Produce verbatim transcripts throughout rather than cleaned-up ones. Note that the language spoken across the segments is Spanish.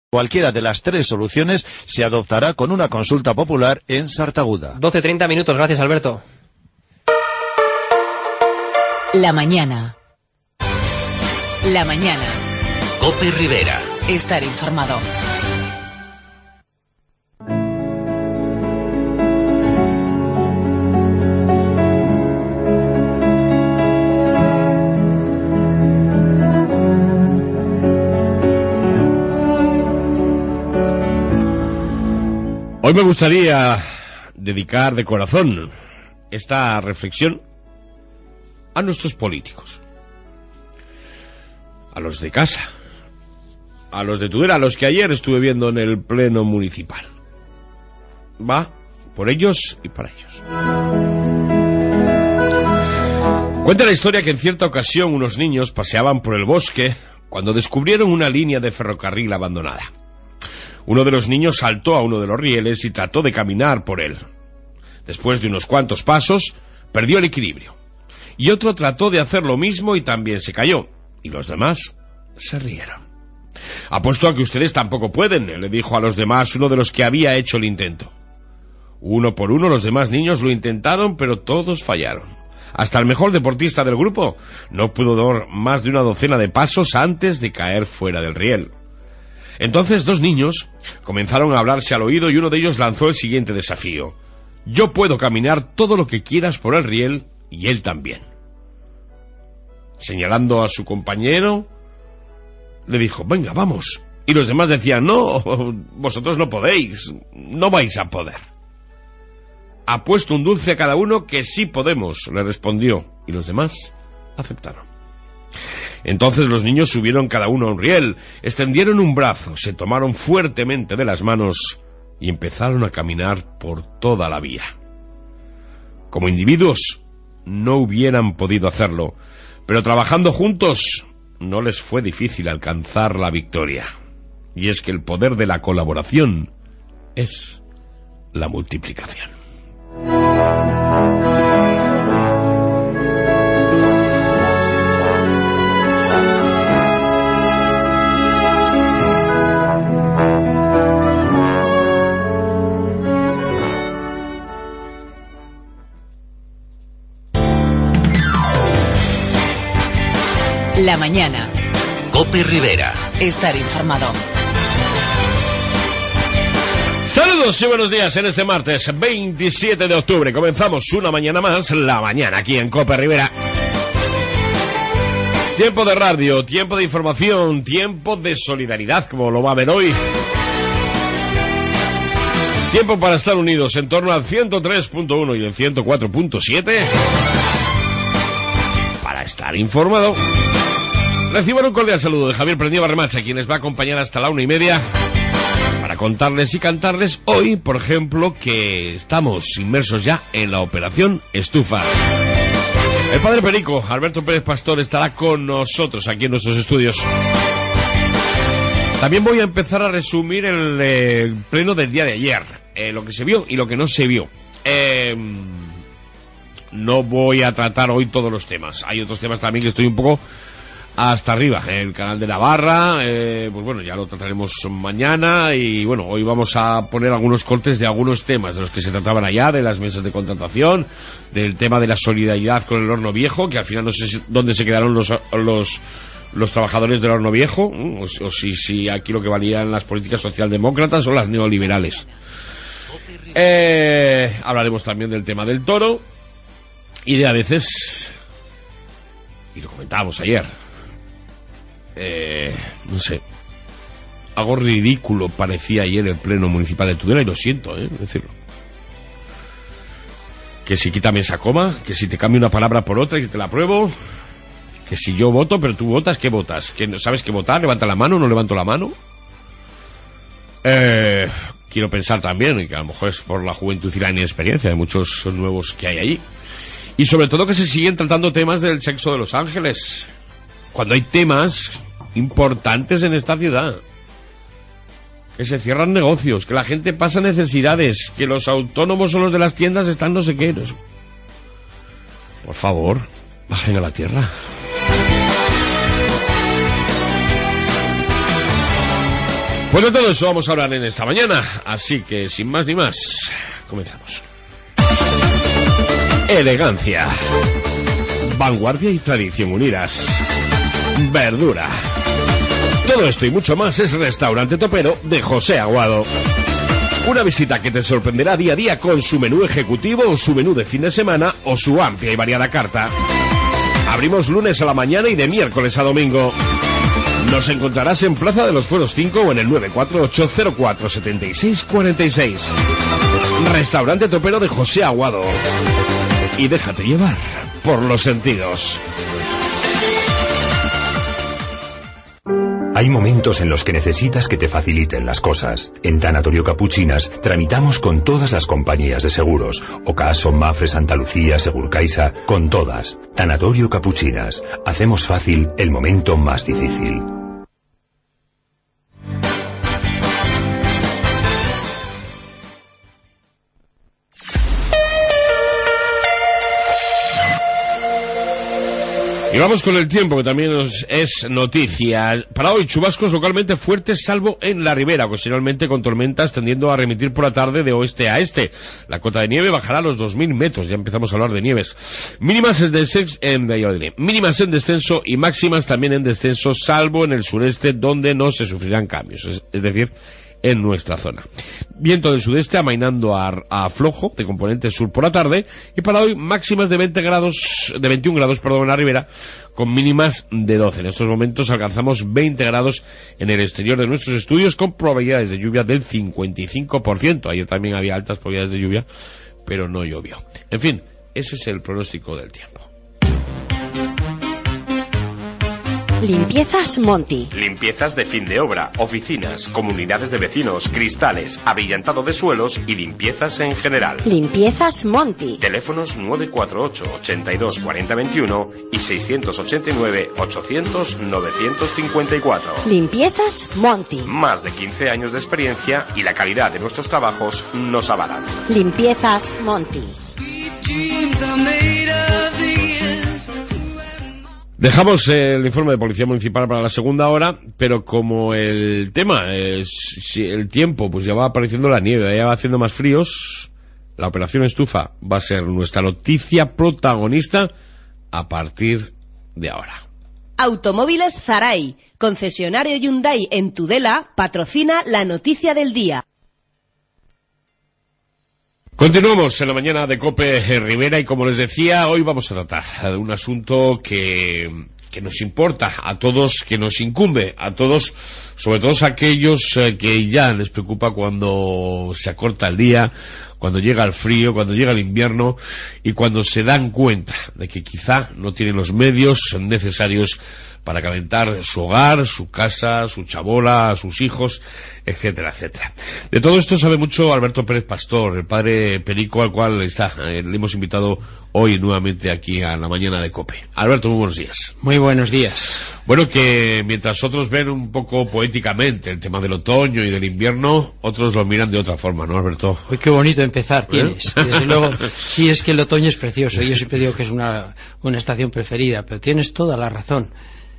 Cualquiera de las tres soluciones se adoptará con una consulta popular en Sartaguda. doce treinta minutos, gracias Alberto. La mañana. La mañana. COPE Rivera. Estar informado. Hoy me gustaría dedicar de corazón esta reflexión a nuestros políticos, a los de casa, a los de Tudela, a los que ayer estuve viendo en el pleno municipal. Va por ellos y para ellos. Cuenta la historia que en cierta ocasión unos niños paseaban por el bosque cuando descubrieron una línea de ferrocarril abandonada. Uno de los niños saltó a uno de los rieles y trató de caminar por él. Después de unos cuantos pasos, perdió el equilibrio. Y otro trató de hacer lo mismo y también se cayó. Y los demás se rieron. Apuesto a que ustedes tampoco pueden, le dijo a los demás uno de los que había hecho el intento. Uno por uno los demás niños lo intentaron, pero todos fallaron. Hasta el mejor deportista del grupo no pudo dar más de una docena de pasos antes de caer fuera del riel. Entonces dos niños comenzaron a hablarse al oído y uno de ellos lanzó el siguiente desafío. Yo puedo caminar todo lo que quieras por el riel y él también. Señalando a su compañero, le dijo, venga, vamos. Y los demás decían, no, vosotros no podéis, no vais a poder. Apuesto un dulce a cada uno que sí podemos, le respondió, y los demás aceptaron. Entonces los niños subieron cada uno a un riel, extendieron un brazo, se tomaron fuertemente de las manos y empezaron a caminar por toda la vía. Como individuos no hubieran podido hacerlo, pero trabajando juntos no les fue difícil alcanzar la victoria. Y es que el poder de la colaboración es la multiplicación. La mañana. COPE Rivera. Estar informado. Saludos y buenos días en este martes veintisiete de octubre. Comenzamos una mañana más, la mañana aquí en COPE Rivera. Tiempo de radio, tiempo de información, tiempo de solidaridad, como lo va a ver hoy. Tiempo para estar unidos en torno al ciento tres punto uno y el ciento cuatro punto siete. Para estar informado. Reciban un cordial saludo de Javier Prendió Barremacha, quien les va a acompañar hasta la una y media para contarles y cantarles hoy, por ejemplo, que estamos inmersos ya en la operación Estufa. El padre Perico, Alberto Pérez Pastor, estará con nosotros aquí en nuestros estudios. También voy a empezar a resumir el, eh, el pleno del día de ayer, eh, lo que se vio y lo que no se vio. Eh, no voy a tratar hoy todos los temas. Hay otros temas también que estoy un poco hasta arriba. El canal de Navarra, eh, pues bueno, ya lo trataremos mañana. Y bueno, hoy vamos a poner algunos cortes de algunos temas de los que se trataban allá, de las mesas de contratación, del tema de la solidaridad con el horno viejo, que al final no sé si, dónde se quedaron los los los trabajadores del horno viejo, o, o si, si aquí lo que valían las políticas socialdemócratas o las neoliberales. Eh, hablaremos también del tema del toro y de a veces, y lo comentábamos ayer, Eh, no sé, algo ridículo parecía ayer el pleno municipal de Tudela, y lo siento, eh, decirlo. Que si quítame esa coma, que si te cambio una palabra por otra y que te la apruebo, que si yo voto pero tú votas, ¿qué votas? ¿Que no sabes qué votar? ¿Levanta la mano? ¿No levanto la mano? Eh, quiero pensar también que a lo mejor es por la juventud y la inexperiencia de muchos nuevos que hay allí. Y sobre todo que se siguen tratando temas del sexo de los ángeles, cuando hay temas importantes en esta ciudad, que se cierran negocios, que la gente pasa necesidades, que los autónomos o los de las tiendas están no sé qué. No sé. Por favor, bajen a la tierra. Pues de todo eso vamos a hablar en esta mañana, así que sin más ni más, comenzamos. Elegancia, vanguardia y tradición unidas, verdura. Todo esto y mucho más es Restaurante Topero de José Aguado. Una visita que te sorprenderá día a día con su menú ejecutivo o su menú de fin de semana o su amplia y variada carta. Abrimos lunes a la mañana y de miércoles a domingo. Nos encontrarás en Plaza de los Fueros cinco o en el nueve cuatro ocho cero cuatro siete seis cuatro seis. Restaurante Topero de José Aguado. Y déjate llevar por los sentidos. Hay momentos en los que necesitas que te faciliten las cosas. En Tanatorio Capuchinas tramitamos con todas las compañías de seguros. Ocaso, Mafre, Santa Lucía, Segurcaixa, con todas. Tanatorio Capuchinas. Hacemos fácil el momento más difícil. Y vamos con el tiempo, que también nos es noticia. Para hoy, chubascos localmente fuertes, salvo en la ribera, ocasionalmente con tormentas tendiendo a remitir por la tarde de oeste a este. La cota de nieve bajará a los dos mil metros, ya empezamos a hablar de nieves. Mínimas en descenso, en, mínimas en descenso y máximas también en descenso, salvo en el sureste, donde no se sufrirán cambios, es, es decir, en nuestra zona. Viento del sudeste amainando a, a flojo, de componente sur por la tarde, y para hoy máximas de veinte grados, de veintiún grados, perdón, en la ribera, con mínimas de doce. En estos momentos alcanzamos veinte grados en el exterior de nuestros estudios, con probabilidades de lluvia del cincuenta y cinco por ciento. Ayer también había altas probabilidades de lluvia, pero no llovió. En fin, ese es el pronóstico del tiempo. Limpiezas Monti. Limpiezas de fin de obra, oficinas, comunidades de vecinos, cristales, abrillantado de suelos y limpiezas en general. Limpiezas Monti. Teléfonos nueve cuatro ocho, ochenta y dos, cuarenta, veintiuno y seiscientos ochenta y nueve, ochocientos, novecientos cincuenta y cuatro. Limpiezas Monti. Más de quince años de experiencia y la calidad de nuestros trabajos nos avalan. Limpiezas Monti. Dejamos el informe de Policía Municipal para la segunda hora, pero como el tema es el tiempo, pues ya va apareciendo la nieve, ya va haciendo más fríos, la operación estufa va a ser nuestra noticia protagonista a partir de ahora. Automóviles Zaray, concesionario Hyundai en Tudela, patrocina la noticia del día. Continuamos en la mañana de COPE Rivera y como les decía, hoy vamos a tratar de un asunto que, que nos importa a todos, que nos incumbe a todos, sobre todo a aquellos eh, que ya les preocupa cuando se acorta el día, cuando llega el frío, cuando llega el invierno y cuando se dan cuenta de que quizá no tienen los medios necesarios para calentar su hogar, su casa, su chabola, sus hijos, etcétera, etcétera. De todo esto sabe mucho Alberto Pérez Pastor, el padre Perico, al cual está, eh, le hemos invitado hoy nuevamente aquí a la mañana de COPE. Alberto, muy buenos días. Muy buenos días. Bueno, que mientras otros ven un poco poéticamente el tema del otoño y del invierno, otros lo miran de otra forma, ¿no, Alberto? Uy, qué bonito empezar tienes. ¿Eh? Desde luego, sí, es que el otoño es precioso. Yo siempre digo que es una, una estación preferida, pero tienes toda la razón.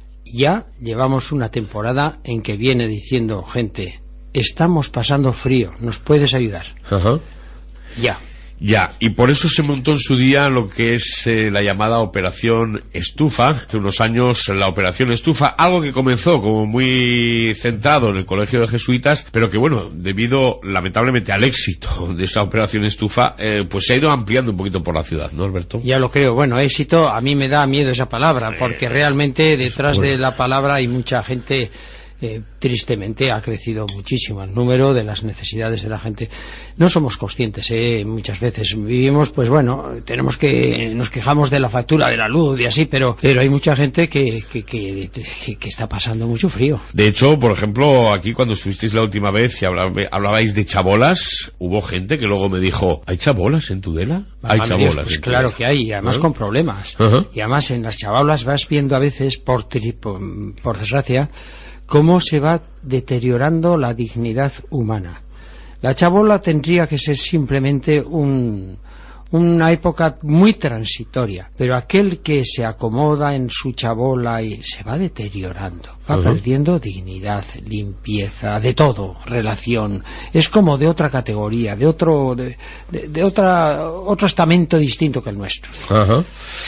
Ya llevamos una temporada en que viene diciendo gente, estamos pasando frío, ¿nos puedes ayudar? Ajá. Ya. Ya, y por eso se montó en su día lo que es eh, la llamada Operación Estufa. Hace unos años la Operación Estufa, algo que comenzó como muy centrado en el Colegio de Jesuitas, pero que bueno, debido lamentablemente al éxito de esa Operación Estufa, eh, pues se ha ido ampliando un poquito por la ciudad, ¿no, Alberto? Ya lo creo. Bueno, éxito, a mí me da miedo esa palabra, porque eh, realmente detrás bueno. de la palabra hay mucha gente... Eh, tristemente ha crecido muchísimo el número de las necesidades de la gente. No somos conscientes, eh, muchas veces vivimos, pues bueno, tenemos que nos quejamos de la factura de la luz y así, pero pero hay mucha gente que que, que, que, que está pasando mucho frío. De hecho, por ejemplo, aquí cuando estuvisteis la última vez y hablabais de chabolas, hubo gente que luego me dijo, ¿hay chabolas en Tudela? Hay Dios, chabolas. Pues claro que hay, y además ¿no? con problemas. Uh-huh. Y además en las chabolas vas viendo a veces, por, por, por desgracia, cómo se va deteriorando la dignidad humana. La chabola tendría que ser simplemente un, una época muy transitoria, pero aquel que se acomoda en su chabola y se va deteriorando, va uh-huh. perdiendo dignidad, limpieza, de todo, relación, es como de otra categoría, de otro de, de, de otra otro estamento distinto que el nuestro. Uh-huh.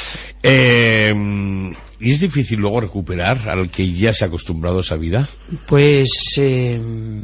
Eh, ¿Y es difícil luego recuperar al que ya se ha acostumbrado a esa vida? Pues eh,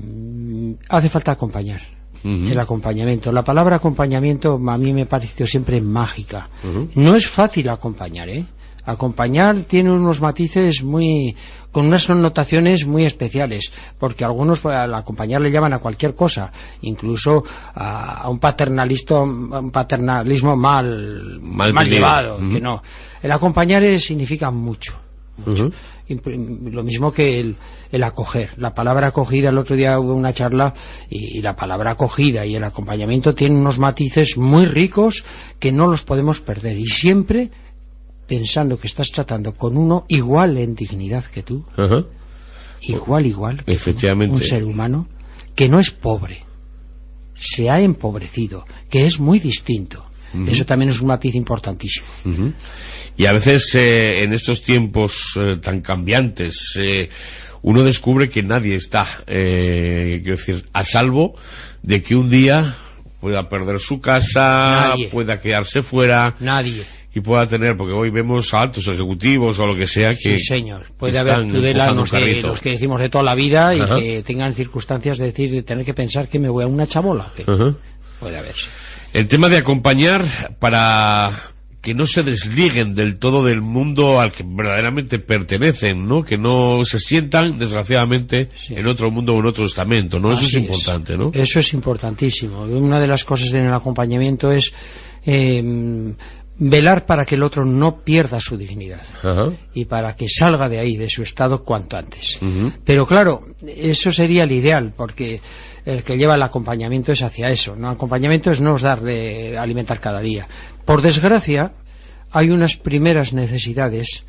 hace falta acompañar. Uh-huh. El acompañamiento. La palabra acompañamiento a mí me pareció siempre mágica. Uh-huh. No es fácil acompañar, ¿eh? Acompañar tiene unos matices muy, con unas connotaciones muy especiales, porque algunos al acompañar le llaman a cualquier cosa, incluso a, a un paternalismo, un paternalismo mal, mal, mal llevado, uh-huh. que no. El acompañar es, significa mucho. mucho. Uh-huh. Lo mismo que el, el acoger. La palabra acogida, el otro día hubo una charla y, y la palabra acogida y el acompañamiento tienen unos matices muy ricos que no los podemos perder, y siempre pensando que estás tratando con uno igual en dignidad que tú, uh-huh. igual, igual que efectivamente. Tú, un ser humano que no es pobre, se ha empobrecido, que es muy distinto. Uh-huh. Eso también es un matiz importantísimo. Uh-huh. Y a veces eh, en estos tiempos eh, tan cambiantes eh, uno descubre que nadie está eh, quiero decir, a salvo de que un día pueda perder su casa, nadie. Pueda quedarse fuera, nadie, y pueda tener, porque hoy vemos a altos ejecutivos o lo que sea que sí señor, puede haber Tudela, los, que, los que decimos de toda la vida y uh-huh. que tengan circunstancias de decir, de tener que pensar que me voy a una chabola, que uh-huh. puede haberse. El tema de acompañar para que no se desliguen del todo del mundo al que verdaderamente pertenecen, ¿no? Que no se sientan, desgraciadamente, sí. en otro mundo o en otro estamento, ¿no? Eso es importante, ¿no? Eso es importantísimo. Una de las cosas en el acompañamiento es eh, velar para que el otro no pierda su dignidad. Ajá. Y para que salga de ahí, de su estado, cuanto antes. Uh-huh. Pero claro, eso sería el ideal, porque el que lleva el acompañamiento es hacia eso, ¿no? Acompañamiento es no darle alimentar cada día. Por desgracia, hay unas primeras necesidades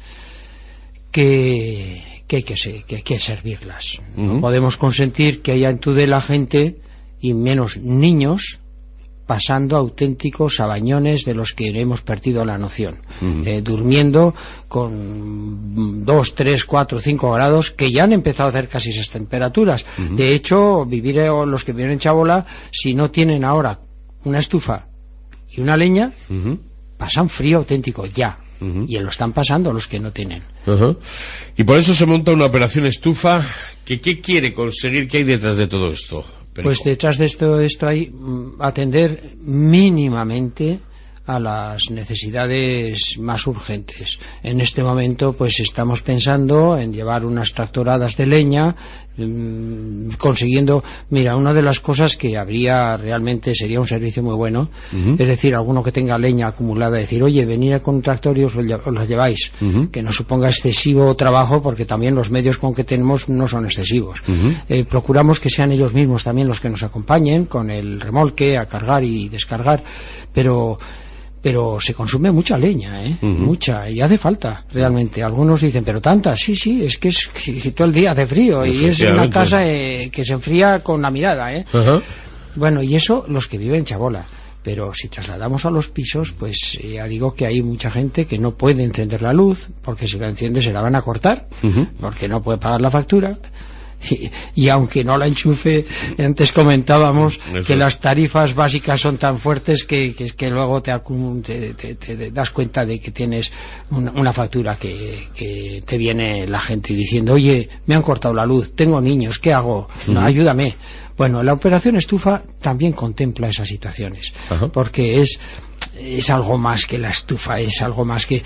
que, que, hay, que, que hay que servirlas. Uh-huh. No podemos consentir que haya en Tudela gente, y menos niños, pasando auténticos sabañones de los que hemos perdido la noción, uh-huh. eh, durmiendo con dos, tres, cuatro, cinco grados, que ya han empezado a hacer casi esas temperaturas. Uh-huh. De hecho, vivir los que viven en Chabola, si no tienen ahora una estufa y una leña, uh-huh. pasan frío auténtico ya. Uh-huh. Y lo están pasando los que no tienen. Uh-huh. Y por eso se monta una operación estufa. que ¿Qué quiere conseguir? ¿Qué hay detrás de todo esto? Perico? Pues detrás de esto, esto hay mm, atender mínimamente a las necesidades más urgentes. En este momento pues estamos pensando en llevar unas tractoradas de leña, mmm, consiguiendo, mira, una de las cosas que habría realmente sería un servicio muy bueno, uh-huh. es decir, alguno que tenga leña acumulada, decir, oye, venid con un tractor y os, os la lleváis, uh-huh. que no suponga excesivo trabajo, porque también los medios con que tenemos no son excesivos. Uh-huh. Eh, procuramos que sean ellos mismos también los que nos acompañen con el remolque a cargar y descargar, pero pero se consume mucha leña, ¿eh? Uh-huh. Mucha, y hace falta realmente. Algunos dicen, pero tanta, sí, sí, es que es que todo el día hace frío y es una casa eh, que se enfría con la mirada, ¿eh? Uh-huh. Bueno, y eso los que viven en Chabola. Pero si trasladamos a los pisos, pues eh, ya digo que hay mucha gente que no puede encender la luz, porque si la enciende se la van a cortar, uh-huh. porque no puede pagar la factura. Y, y aunque no la enchufe, antes comentábamos eso, que las tarifas básicas son tan fuertes que, que, que luego te, te, te, te das cuenta de que tienes una, una factura que, que te viene la gente diciendo, oye, me han cortado la luz, tengo niños, ¿qué hago? No, ayúdame. Bueno, la operación estufa también contempla esas situaciones. Ajá. Porque es, es algo más que la estufa, es algo más que...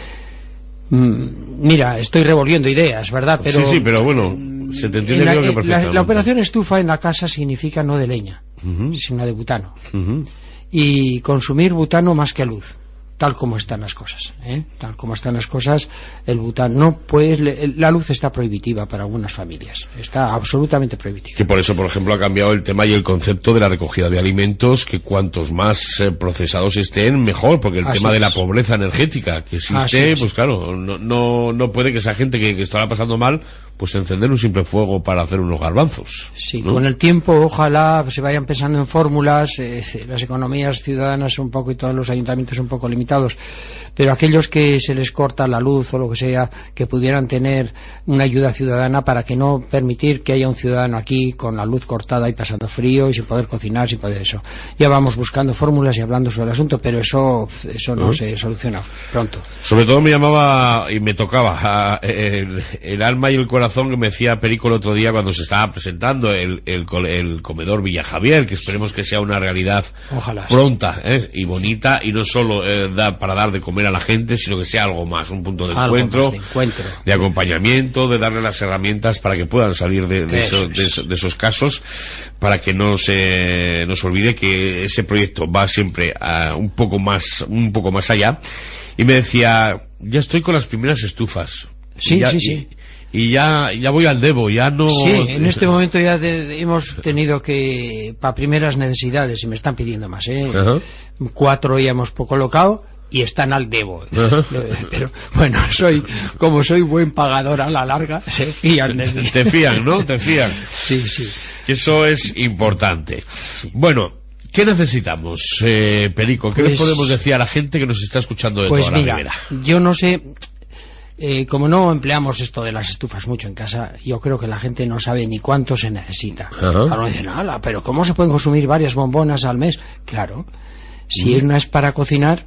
Mira, estoy revolviendo ideas, ¿verdad? Pero, sí, sí, pero bueno, se te entiende la, creo que perfectamente. La, la operación estufa en la casa significa no de leña, uh-huh. sino de butano. Uh-huh. Y consumir butano más que luz, tal como están las cosas, ¿eh? Tal como están las cosas, el butano, pues la luz está prohibitiva para algunas familias, está absolutamente prohibitiva. Que por eso, por ejemplo, ha cambiado el tema y el concepto de la recogida de alimentos, que cuantos más eh, procesados estén, mejor, porque el Así tema es. de la pobreza energética que existe, pues claro, no, no, no puede que esa gente que, que estará pasando mal pues encender un simple fuego para hacer unos garbanzos. Sí, ¿no? Con el tiempo ojalá se vayan pensando en fórmulas, eh, las economías ciudadanas un poco y todos los ayuntamientos un poco limitados, pero aquellos que se les corta la luz o lo que sea, que pudieran tener una ayuda ciudadana para que no permitir que haya un ciudadano aquí con la luz cortada y pasando frío y sin poder cocinar, sin poder eso. Ya vamos buscando fórmulas y hablando sobre el asunto, pero eso, eso no uh-huh. se soluciona pronto. Sobre todo me llamaba y me tocaba el, el alma y el corazón que me decía Perico el otro día cuando se estaba presentando el, el, el comedor Villa Javier, que esperemos que sea una realidad Ojalá, pronta sí. ¿eh? y bonita, y no solo eh, da para dar de comer a la gente, sino que sea algo más, un punto de algo encuentro, de encuentro, de acompañamiento, de darle las herramientas para que puedan salir de, de, eso, de, eso, de esos casos, para que no se nos olvide que ese proyecto va siempre a un poco más, un poco más allá. Y me decía, ya estoy con las primeras estufas. Sí, ya, sí, sí. Y, y ya, ya voy al debo, ya no... Sí, en este momento ya de, de, hemos tenido que, para primeras necesidades, y me están pidiendo más, ¿eh? Uh-huh. Cuatro ya hemos colocado y están al debo. Uh-huh. Pero bueno, soy como soy buen pagador a la larga, se fían de mí. Te fían, ¿no? Te fían. Sí, sí. Eso es importante. Sí. Bueno, ¿qué necesitamos, eh, Perico? ¿Qué pues, les podemos decir a la gente que nos está escuchando de pues toda mira, la ribera? Yo no sé... Eh, como no empleamos esto de las estufas mucho en casa, yo creo que la gente no sabe ni cuánto se necesita. Uh-huh. Ahora dicen, ala, pero ¿cómo se pueden consumir varias bombonas al mes? Claro, si uh-huh. una es para cocinar,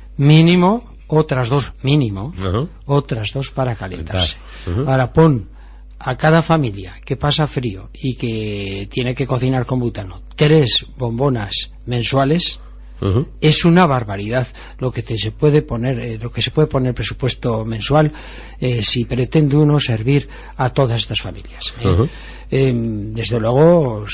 mínimo, otras dos, mínimo, uh-huh. otras dos para calentarse. Uh-huh. Ahora pon a cada familia que pasa frío y que tiene que cocinar con butano, tres bombonas mensuales. Uh-huh. Es una barbaridad lo que te se puede poner, eh, lo que se puede poner presupuesto mensual eh, si pretende uno servir a todas estas familias. ¿eh? Uh-huh. Eh, desde luego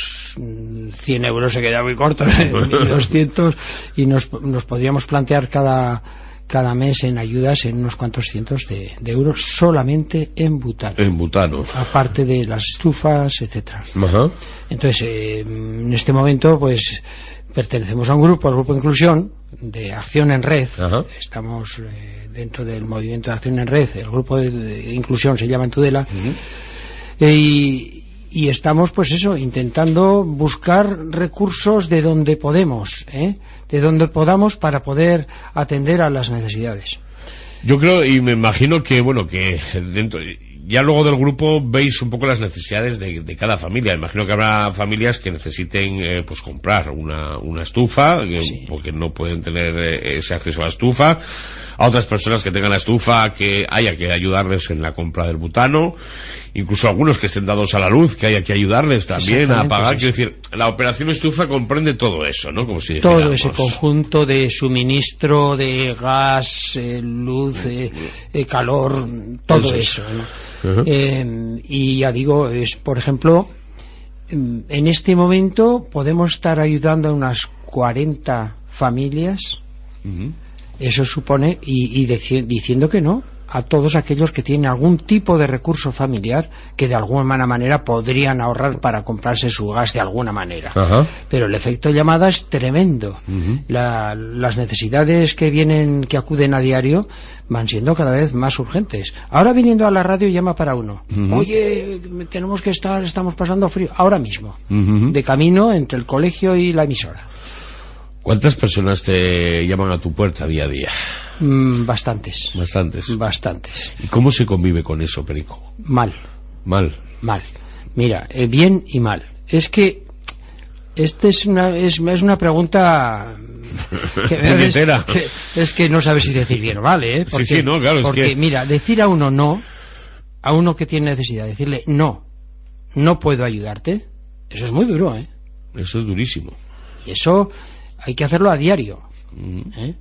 cien euros se queda muy corto, ¿eh? mil doscientos, y nos, nos podríamos plantear cada cada mes en ayudas en unos cuantos cientos de, de euros solamente en butano. En butano. Aparte de las estufas, etcétera. Uh-huh. Entonces, eh, en este momento, pues pertenecemos a un grupo, al Grupo de Inclusión de Acción en Red. Uh-huh. Estamos eh, dentro del movimiento de Acción en Red. El Grupo de, de Inclusión se llama en Tudela. Uh-huh. eh, y, y estamos, pues eso, intentando buscar recursos de donde podemos, ¿eh? de donde podamos para poder atender a las necesidades. Yo creo y me imagino que, bueno, que dentro... Ya luego del grupo veis un poco las necesidades de, de cada familia. Imagino que habrá familias que necesiten eh, pues comprar una, una estufa, que, sí. porque no pueden tener eh, ese acceso a la estufa. A otras personas que tengan la estufa, que haya que ayudarles en la compra del butano. Incluso algunos que estén dados a la luz, que haya que ayudarles también a pagar. Quiero decir, la operación estufa comprende todo eso, ¿no? Como si todo dijéramos. Ese conjunto de suministro, de gas, eh, luz, eh, eh, calor, todo eso, eso ¿no? Uh-huh. eh, y ya digo, es por ejemplo, en este momento podemos estar ayudando a unas cuarenta familias. Uh-huh. Eso supone, y, y deci- diciendo que no a todos aquellos que tienen algún tipo de recurso familiar que de alguna manera podrían ahorrar para comprarse su gas de alguna manera. Uh-huh. Pero el efecto llamada es tremendo. Uh-huh. La, las necesidades que vienen, que acuden a diario, van siendo cada vez más urgentes. Ahora viniendo a la radio llama para uno. Uh-huh. Oye, tenemos que estar, estamos pasando frío. Ahora mismo. Uh-huh. De camino entre el colegio y la emisora. ¿Cuántas personas te llaman a tu puerta día a día? Mm, bastantes. Bastantes. Bastantes. ¿Y cómo se convive con eso, Perico? Mal. Mal. Mal. Mira, eh, bien y mal. Es que esta es una, es, es una pregunta que es, es que no sabes si decir bien o vale, ¿eh? Porque, sí, sí, no, claro. Porque, es que... mira, decir a uno no, a uno que tiene necesidad, decirle no, no puedo ayudarte, eso es muy duro, ¿eh? Eso es durísimo. Y eso hay que hacerlo a diario. ¿eh?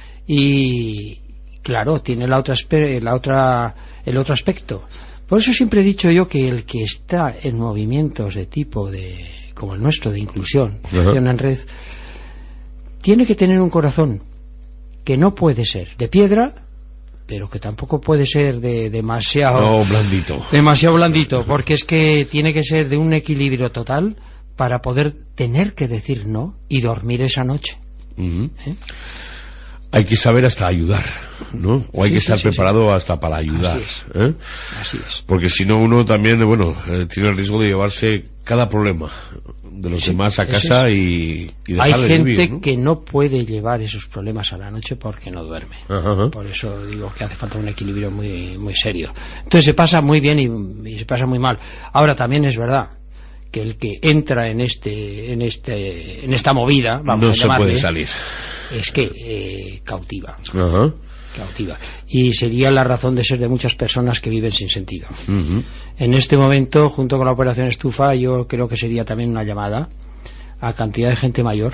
Y claro, tiene la otra, la otra, el otro aspecto. Por eso siempre he dicho yo que el que está en movimientos de tipo de, como el nuestro, de inclusión, de uh-huh. acción en red, tiene que tener un corazón que no puede ser de piedra, pero que tampoco puede ser de demasiado no, blandito. Demasiado blandito, porque es que tiene que ser de un equilibrio total para poder tener que decir no y dormir esa noche. Uh-huh. ¿Eh? hay que saber hasta ayudar, ¿no? O hay sí, que estar sí, sí, preparado sí. hasta para ayudar. Así es. ¿eh? Así es. Porque si no, uno también, bueno, eh, tiene el riesgo de llevarse cada problema de los Sí, demás a eso casa es. y, y dejar Hay de gente vivir, ¿no? que no puede llevar esos problemas a la noche porque no duerme. Ajá, ajá. Por eso digo que hace falta un equilibrio muy muy serio. Entonces se pasa muy bien y, y se pasa muy mal. Ahora también es verdad que el que entra en este en este en esta movida, vamos no a se llamarle, puede salir. es que eh, cautiva. Ajá. cautiva. Y sería la razón de ser de muchas personas que viven sin sentido. Uh-huh. En este momento, junto con la operación Estufa, yo creo que sería también una llamada a cantidad de gente mayor,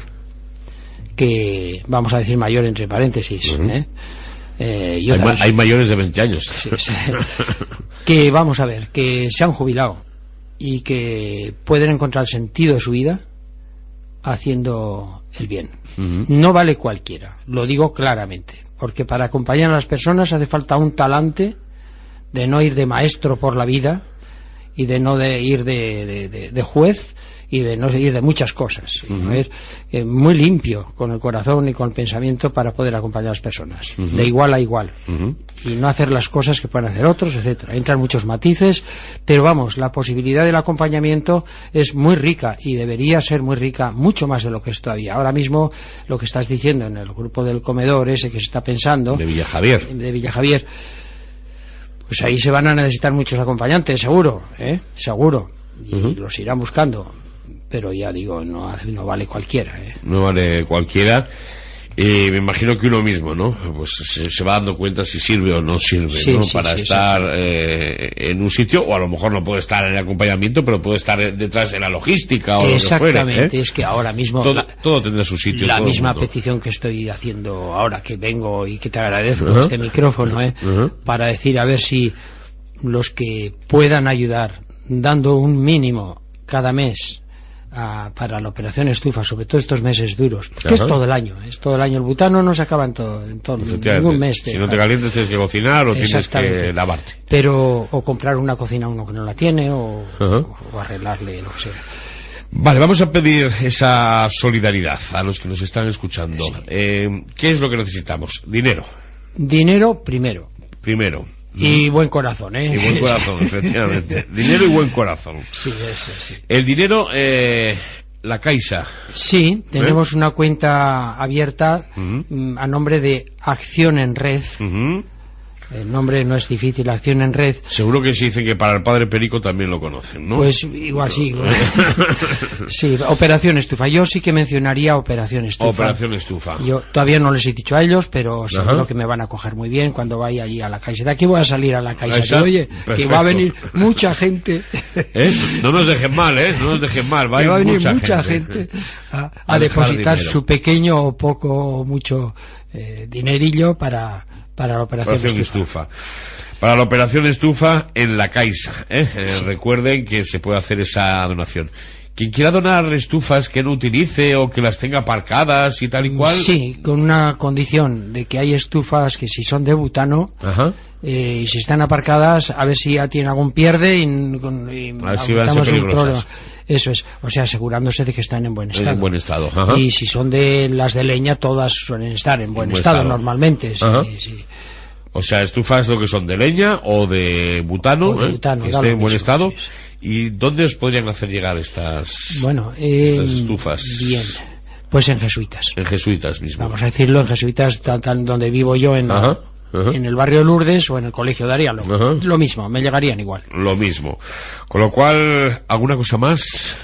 que vamos a decir mayor entre paréntesis, uh-huh. ¿eh? Eh, y hay, ma- otras, hay mayores de veinte años. sí, sí, que vamos a ver, que se han jubilado y que pueden encontrar el sentido de su vida haciendo el bien. Uh-huh. No vale cualquiera, lo digo claramente, porque para acompañar a las personas hace falta un talante de no ir de maestro por la vida y de no de ir de, de, de, de juez y de no ir de muchas cosas, uh-huh. ¿no? Es, eh, muy limpio con el corazón y con el pensamiento para poder acompañar a las personas, uh-huh. de igual a igual, uh-huh. y no hacer las cosas que pueden hacer otros, etcétera. Entran muchos matices, pero vamos, la posibilidad del acompañamiento es muy rica y debería ser muy rica, mucho más de lo que es todavía. Ahora mismo lo que estás diciendo en el grupo del comedor ese que se está pensando de Villajavier, de Villajavier, pues ahí se van a necesitar muchos acompañantes, seguro, ¿eh? Seguro, y uh-huh. los irán buscando. Pero ya digo, no, no vale cualquiera, ¿eh? No vale cualquiera. Y me imagino que uno mismo, ¿no? Pues se, se va dando cuenta si sirve o no sirve, sí, ¿no? Sí, para sí, estar eh, en un sitio, o a lo mejor no puede estar en el acompañamiento, pero puede estar detrás de la logística o exactamente, lo que fuere, ¿eh? Es que ahora mismo todo, la, todo tendrá su sitio. La misma mundo. petición que estoy haciendo ahora que vengo y que te agradezco uh-huh. este micrófono, ¿eh? Uh-huh. Para decir a ver si los que puedan ayudar dando un mínimo cada mes A, para la operación Estufa, sobre todo estos meses duros, que Ajá. es todo el año, es todo el año. El butano no se acaba en todo, en todo ningún mes. De, si no te calientes tienes que cocinar o tienes que lavarte. Pero, o comprar una cocina a uno que no la tiene, o, o, o arreglarle lo que sea. Vale, vamos a pedir esa solidaridad a los que nos están escuchando. Sí. Eh, ¿Qué es lo que necesitamos? Dinero. Dinero primero. Primero. Y buen corazón, ¿eh? Y buen corazón, efectivamente. Dinero y buen corazón. Sí, eso, sí. El dinero, eh, la Caixa. Sí, tenemos ¿Eh? una cuenta abierta uh-huh. a nombre de Acción en Red. Uh-huh. El nombre no es difícil, Acción en Red. Seguro que si dicen que para el padre Perico también lo conocen, ¿no? Pues igual sí. Sí, Operación Estufa. Yo sí que mencionaría Operación Estufa. Operación Estufa. Yo todavía no les he dicho a ellos, pero seguro Ajá. que me van a coger muy bien cuando vaya allí a la Caixa. De aquí voy a salir a la Caixa. Que, oye, Perfecto. que va a venir mucha gente. ¿Eh? No nos dejen mal, ¿eh? No nos dejen mal. Va, que va a venir mucha, mucha gente, gente a, a depositar su pequeño o poco o mucho eh, dinerillo para... para la operación, operación estufa. estufa. Para la operación Estufa en la Caixa, ¿eh? Eh, sí. Recuerden que se puede hacer esa donación. Quien quiera donar estufas que no utilice o que las tenga aparcadas y tal y cual. Sí, con una condición de que hay estufas que si son de butano eh, y si están aparcadas, a ver si ya tienen algún pierde y, con, y a ver si van a ser un problema. Eso es, o sea, asegurándose de que están en buen estado. En buen estado. Ajá. Y si son de las de leña, todas suelen estar en buen, en buen estado, estado normalmente. Sí, sí. O sea, estufas lo que son de leña o de butano, o de butano ¿eh? que estén en buen estado. Sí, sí. ¿Y dónde os podrían hacer llegar estas, bueno, eh, estas estufas? Bien, pues en Jesuitas. En Jesuitas mismo. Vamos a decirlo, en Jesuitas, tan, tan donde vivo yo, en, Ajá. Ajá. en el barrio de Lourdes o en el colegio de Arialo. Ajá. Lo mismo, me llegarían igual. Lo mismo. Con lo cual, ¿alguna cosa más?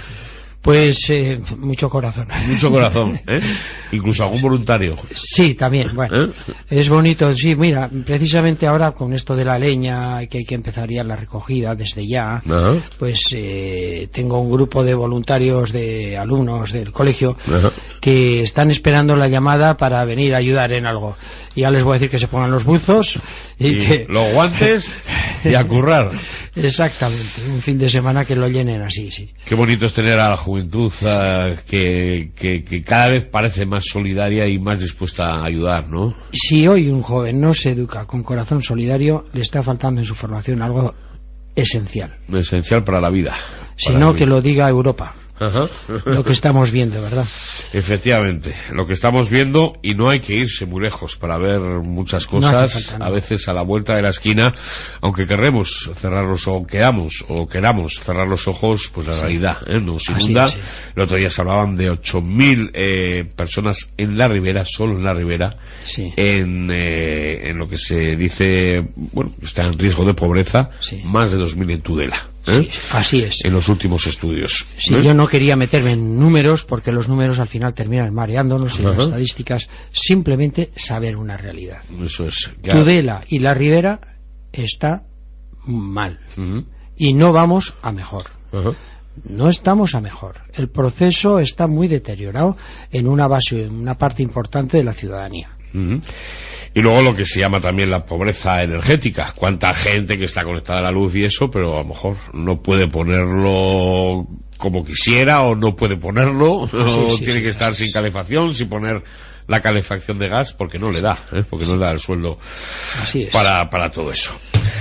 Pues eh, mucho corazón. Mucho corazón, ¿eh? Incluso algún voluntario. Sí, también, bueno. ¿Eh? Es bonito, sí, mira, precisamente ahora con esto de la leña, que hay que empezar ya la recogida desde ya, Ajá. pues eh, tengo un grupo de voluntarios, de alumnos del colegio, Ajá. que están esperando la llamada para venir a ayudar en algo. Y ya les voy a decir que se pongan los buzos y, y que... los guantes y a currar. Exactamente, un fin de semana que lo llenen así, sí. Qué bonito es tener a la juventud uh, que, que, que cada vez parece más solidaria y más dispuesta a ayudar, ¿no? Si hoy un joven no se educa con corazón solidario, le está faltando en su formación algo esencial. Esencial para la vida. Si no, que lo diga Europa. Ajá. lo que estamos viendo, ¿verdad? Efectivamente, lo que estamos viendo, y no hay que irse muy lejos para ver muchas cosas, no a veces a la vuelta de la esquina, aunque querremos cerrar los ojos, queramos, o queramos cerrar los ojos, pues la sí. realidad ¿eh? nos inunda. Así, así. El otro día se hablaban de ocho mil eh, personas en la ribera, solo en la ribera, sí. en, eh, en lo que se dice, bueno, está en riesgo de pobreza, sí. más de dos mil en Tudela. ¿Eh? Sí, así es. En los últimos estudios. Sí, ¿eh? Yo no quería meterme en números porque los números al final terminan mareándonos en las estadísticas. Simplemente saber una realidad. Eso es. Ya. Tudela y la Ribera está mal. Uh-huh. Y no vamos a mejor. Uh-huh. No estamos a mejor. El proceso está muy deteriorado en una base, en una parte importante de la ciudadanía. Uh-huh. Y luego lo que se llama también la pobreza energética. Cuánta gente que está conectada a la luz y eso, pero a lo mejor no puede ponerlo como quisiera, o no puede ponerlo, sí, o sí, tiene sí, que estar sin calefacción, sin poner la calefacción de gas, porque no le da, ¿eh? porque no le da el sueldo para, para todo eso.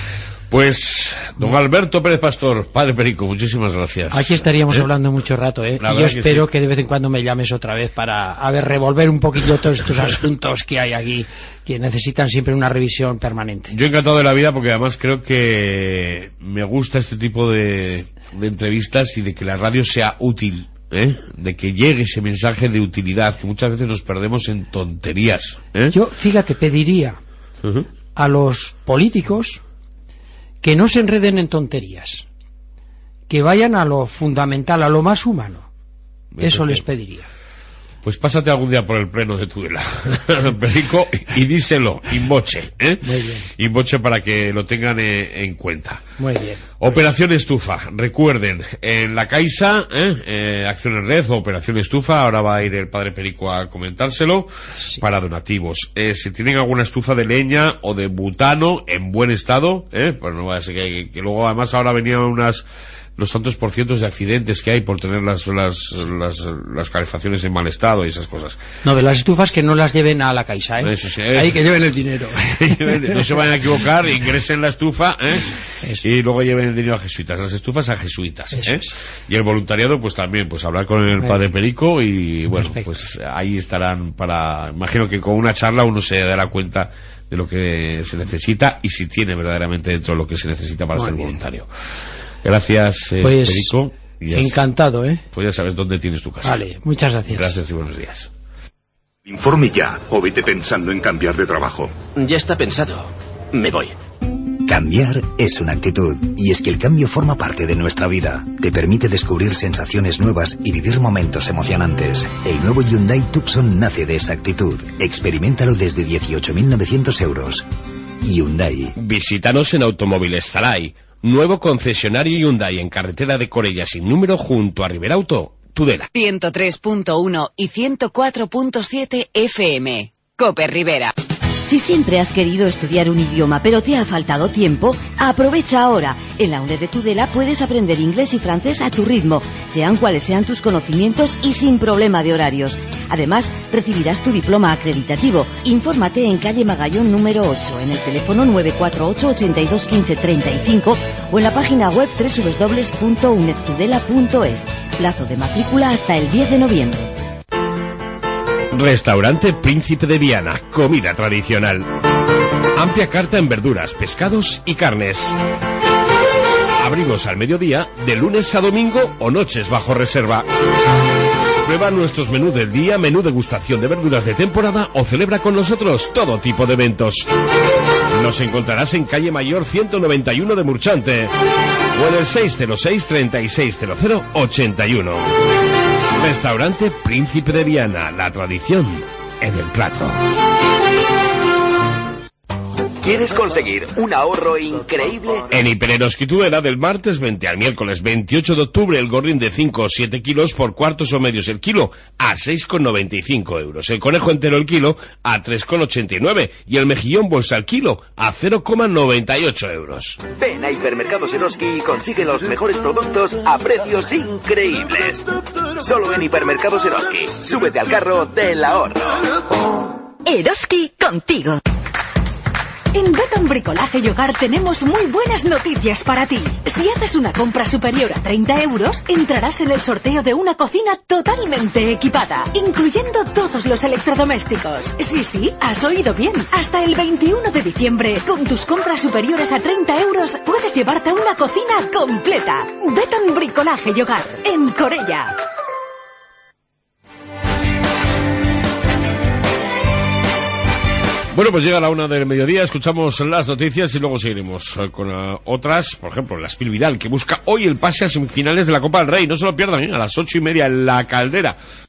Pues, don Alberto Pérez Pastor, padre Perico, muchísimas gracias. Aquí estaríamos ¿Eh? hablando mucho rato, ¿eh? Y yo espero que, sí. que de vez en cuando me llames otra vez para, a ver, revolver un poquillo todos estos asuntos que hay aquí, que necesitan siempre una revisión permanente. Yo encantado de la vida, porque además creo que me gusta este tipo de, de entrevistas y de que la radio sea útil, ¿eh? De que llegue ese mensaje de utilidad, que muchas veces nos perdemos en tonterías, ¿eh? Yo, fíjate, pediría uh-huh. a los políticos que no se enreden en tonterías, que vayan a lo fundamental, a lo más humano. Eso les pediría. Pues pásate algún día por el pleno de Tudela, Perico, y díselo, in voce, ¿eh? Muy bien. In voce para que lo tengan eh, en cuenta. Muy bien. Operación Estufa, recuerden, en la Caixa, ¿eh? Eh, Acción en Red, Operación Estufa, ahora va a ir el padre Perico a comentárselo, sí. para donativos. Eh, si tienen alguna estufa de leña o de butano en buen estado, ¿eh? Pues no va a ser que, que luego además ahora venían unas... los tantos por cientos de accidentes que hay por tener las, las, las, las calefacciones en mal estado y esas cosas. No, de las estufas que no las lleven a la Caixa, ¿eh? Eso sí, ¿eh? Ahí que lleven el dinero. No se vayan a equivocar, ingresen la estufa, ¿eh? Y luego lleven el dinero a jesuitas, las estufas a jesuitas, ¿eh? Es. Y el voluntariado, pues también, pues hablar con el padre Perico y bueno, Perfecto. Pues ahí estarán para, imagino que con una charla uno se dará cuenta de lo que se necesita y si tiene verdaderamente dentro lo que se necesita para Muy ser bien. voluntario. Gracias, eh, pues, Perico. Ya encantado, ¿eh? Pues ya sabes dónde tienes tu casa. Vale, muchas gracias. Gracias y buenos días. Informe ya, o vete pensando en cambiar de trabajo. Ya está pensado. Me voy. Cambiar es una actitud, y es que el cambio forma parte de nuestra vida. Te permite descubrir sensaciones nuevas y vivir momentos emocionantes. El nuevo Hyundai Tucson nace de esa actitud. Experiméntalo desde dieciocho mil novecientos euros. Hyundai. Visítanos en Automóviles Zaray. Nuevo concesionario Hyundai en carretera de Corella sin número junto a Riberauto, Tudela. ciento tres punto uno y ciento cuatro punto siete F M. Cope Rivera. Si siempre has querido estudiar un idioma pero te ha faltado tiempo, aprovecha ahora. En la U N E D de Tudela puedes aprender inglés y francés a tu ritmo, sean cuales sean tus conocimientos y sin problema de horarios. Además, recibirás tu diploma acreditativo. Infórmate en calle Magallón número ocho, en el teléfono nueve cuatro ocho, ocho dos uno cinco tres cinco o en la página web doble u doble u doble u punto uned tudela punto es. Plazo de matrícula hasta el diez de noviembre. Restaurante Príncipe de Viana, comida tradicional. Amplia carta en verduras, pescados y carnes. Abrimos al mediodía, de lunes a domingo o noches bajo reserva. Prueba nuestros menús del día, menú degustación de verduras de temporada o celebra con nosotros todo tipo de eventos. Nos encontrarás en calle Mayor ciento noventa y uno de Murchante o en el seis cero seis, treinta y seis cero cero, ochenta y uno. Restaurante Príncipe de Viana, la tradición en el plato. ¿Quieres conseguir un ahorro increíble? En Hipereroski Tudela, del martes veinte al miércoles veintiocho de octubre, el gorrín de cinco o siete kilos por cuartos o medios el kilo a seis con noventa y cinco euros. El conejo entero el kilo a tres con ochenta y nueve y el mejillón bolsa al kilo a cero con noventa y ocho euros. Ven a Hipermercados Eroski y consigue los mejores productos a precios increíbles. Solo en Hipermercados Eroski. Súbete al carro del ahorro. Eroski contigo. En Beton Bricolaje y Hogar tenemos muy buenas noticias para ti. Si haces una compra superior a treinta euros, entrarás en el sorteo de una cocina totalmente equipada, incluyendo todos los electrodomésticos. Sí, sí, has oído bien. Hasta el veintiuno de diciembre, con tus compras superiores a treinta euros, puedes llevarte una cocina completa. Beton Bricolaje y Hogar, en Corella. Bueno, pues llega la una del mediodía, escuchamos las noticias y luego seguiremos con uh, otras, por ejemplo, la Espil Vidal, que busca hoy el pase a semifinales de la Copa del Rey. No se lo pierdan, ¿eh? A las ocho y media en La Caldera.